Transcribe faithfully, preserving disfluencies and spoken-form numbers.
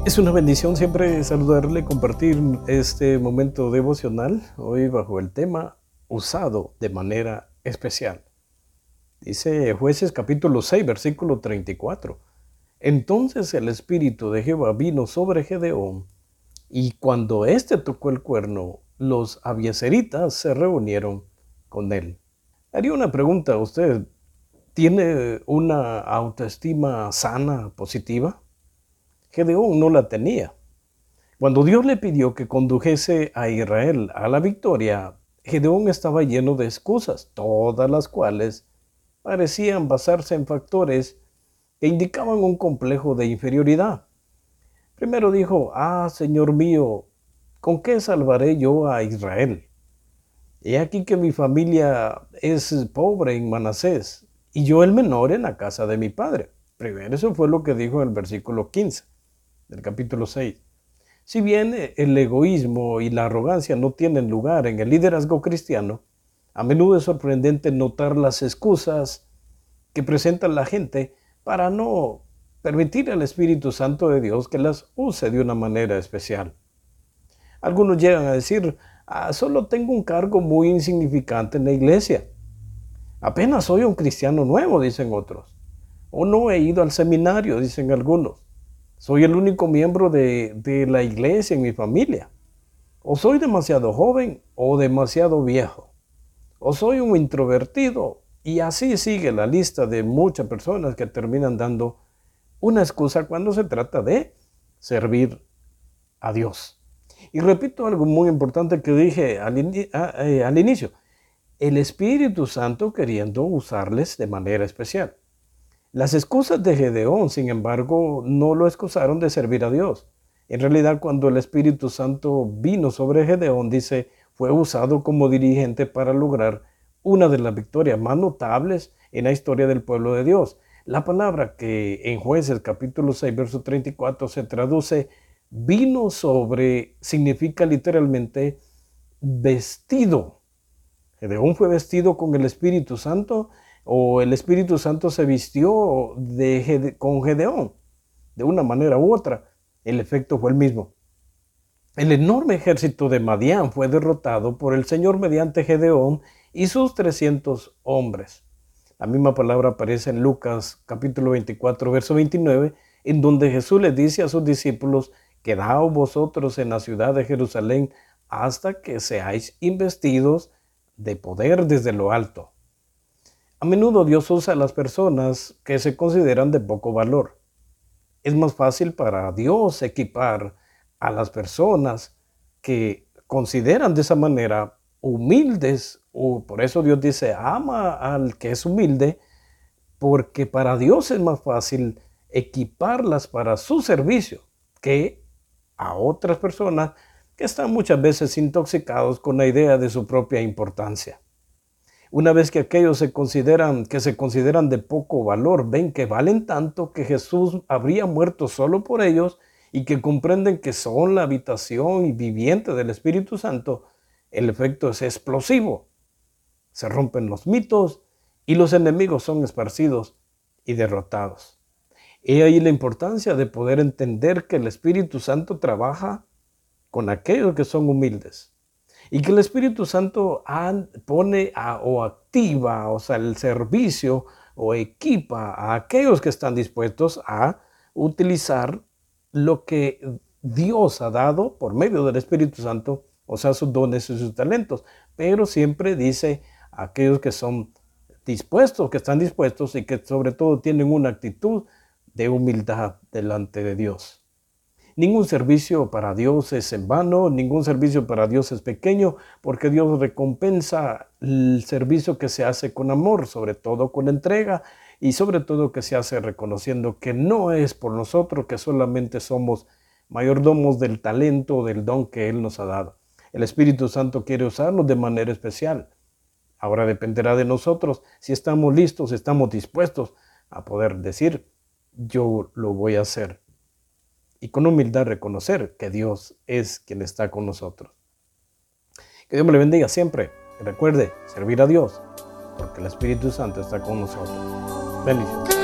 Es una bendición siempre saludarle, compartir este momento devocional, hoy bajo el tema usado de manera especial. Dice Jueces capítulo seis, versículo treinta y cuatro. Entonces el Espíritu de Jehová vino sobre Gedeón, y cuando éste tocó el cuerno, los abiezeritas se reunieron con él. Haría una pregunta a usted, ¿tiene una autoestima sana, positiva? Gedeón no la tenía. Cuando Dios le pidió que condujese a Israel a la victoria, Gedeón estaba lleno de excusas, todas las cuales parecían basarse en factores que indicaban un complejo de inferioridad. Primero dijo, ah, Señor mío, ¿con qué salvaré yo a Israel? He aquí que mi familia es pobre en Manasés, y yo el menor en la casa de mi padre. Primero, eso fue lo que dijo en el versículo quince del capítulo seis. Si bien el egoísmo y la arrogancia no tienen lugar en el liderazgo cristiano, a menudo es sorprendente notar las excusas que presenta la gente para no permitir al Espíritu Santo de Dios que las use de una manera especial. Algunos llegan a decir, ah, solo tengo un cargo muy insignificante en la iglesia. Apenas soy un cristiano nuevo, dicen otros. O no he ido al seminario, dicen algunos. Soy el único miembro de, de la iglesia en mi familia. O soy demasiado joven o demasiado viejo. O soy un introvertido. Y así sigue la lista de muchas personas que terminan dando una excusa cuando se trata de servir a Dios. Y repito algo muy importante que dije al, in, a, eh, al inicio. El Espíritu Santo queriendo usarles de manera especial. Las excusas de Gedeón, sin embargo, no lo excusaron de servir a Dios. En realidad, cuando el Espíritu Santo vino sobre Gedeón, dice, fue usado como dirigente para lograr una de las victorias más notables en la historia del pueblo de Dios. La palabra que en Jueces capítulo seis, verso treinta y cuatro se traduce vino sobre, significa literalmente vestido. Gedeón fue vestido con el Espíritu Santo, o el Espíritu Santo se vistió de Gede, con Gedeón, de una manera u otra. El efecto fue el mismo. El enorme ejército de Madián fue derrotado por el Señor mediante Gedeón y sus trescientos hombres. La misma palabra aparece en Lucas capítulo veinticuatro, verso veintinueve, en donde Jesús le dice a sus discípulos, quedaos vosotros en la ciudad de Jerusalén hasta que seáis investidos de poder desde lo alto. A menudo Dios usa a las personas que se consideran de poco valor. Es más fácil para Dios equipar a las personas que consideran de esa manera humildes, o por eso Dios dice, ama al que es humilde, porque para Dios es más fácil equiparlas para su servicio que a otras personas que están muchas veces intoxicados con la idea de su propia importancia. Una vez que aquellos se consideran, que se consideran de poco valor, ven que valen tanto que Jesús habría muerto solo por ellos y que comprenden que son la habitación y viviente del Espíritu Santo, el efecto es explosivo. Se rompen los mitos y los enemigos son esparcidos y derrotados. He ahí la importancia de poder entender que el Espíritu Santo trabaja con aquellos que son humildes. Y que el Espíritu Santo pone a, o activa, o sea, el servicio o equipa a aquellos que están dispuestos a utilizar lo que Dios ha dado por medio del Espíritu Santo, o sea, sus dones y sus talentos. Pero siempre dice a aquellos que son dispuestos, que están dispuestos y que sobre todo tienen una actitud de humildad delante de Dios. Ningún servicio para Dios es en vano, ningún servicio para Dios es pequeño, porque Dios recompensa el servicio que se hace con amor, sobre todo con entrega, y sobre todo que se hace reconociendo que no es por nosotros, que solamente somos mayordomos del talento, del don que Él nos ha dado. El Espíritu Santo quiere usarnos de manera especial. Ahora dependerá de nosotros si estamos listos, si estamos dispuestos a poder decir, yo lo voy a hacer. Y con humildad reconocer que Dios es quien está con nosotros. Que Dios me le bendiga siempre. Y recuerde servir a Dios, porque el Espíritu Santo está con nosotros. Bendiciones.